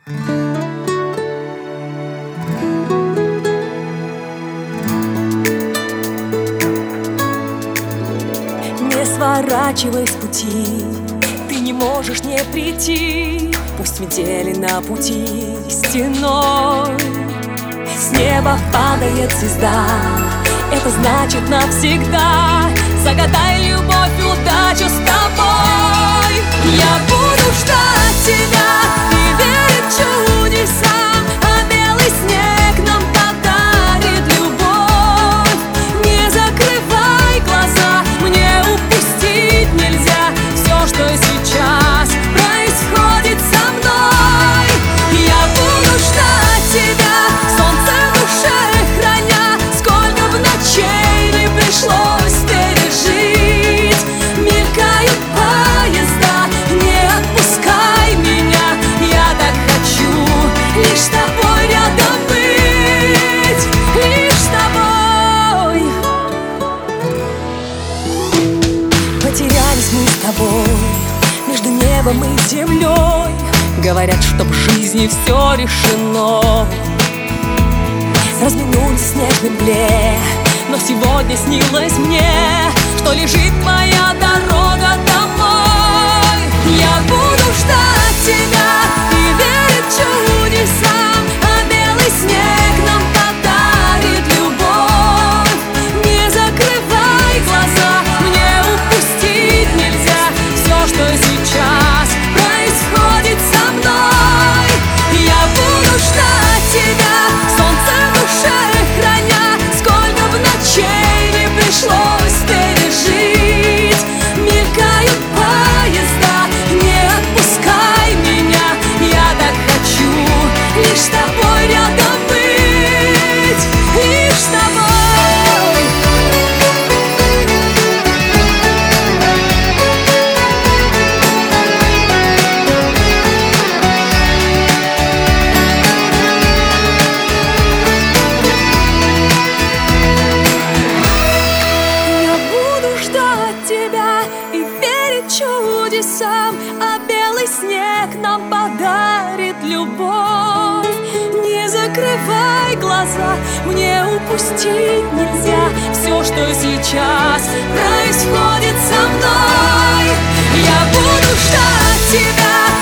Не сворачивай с пути, ты не можешь не прийти. Пусть метели на пути стеной. С неба падает звезда, это значит навсегда. Загадай любовь, удачу с тобой. Я буду ждать тебя и верить чудесам, а белый снег нам подарит любовь. Не закрывай глаза, мне упустить нельзя все, что сейчас происходит со мной. Я буду ждать тебя, солнце в душе храня. Сколько в ночей не пришлось пережить. Мелькают поезда, не отпускай меня. Я так хочу лишь с тобой рядом быть, лишь с тобой. Потерялись мы с тобой между небом и землей. Говорят, что в жизни все решено. Разминулись в снежной мгле, но сегодня снилось мне, что лежит моя дорога домой. Я буду ждать тебя и верить чудесам, а белый снег нам подарит любовь. Не закрывай глаза, мне упустить нельзя все, что сейчас происходит со мной. Я буду ждать тебя, солнце в душе храня. Сколько в ночей не пришлось пережить. Мелькают поезда, не отпускай меня. Я так хочу лишь с тобой рядом быть, лишь с тобой. Чудесам, а белый снег нам подарит любовь. Не закрывай глаза, мне упустить нельзя все, что сейчас происходит со мной. Я буду ждать тебя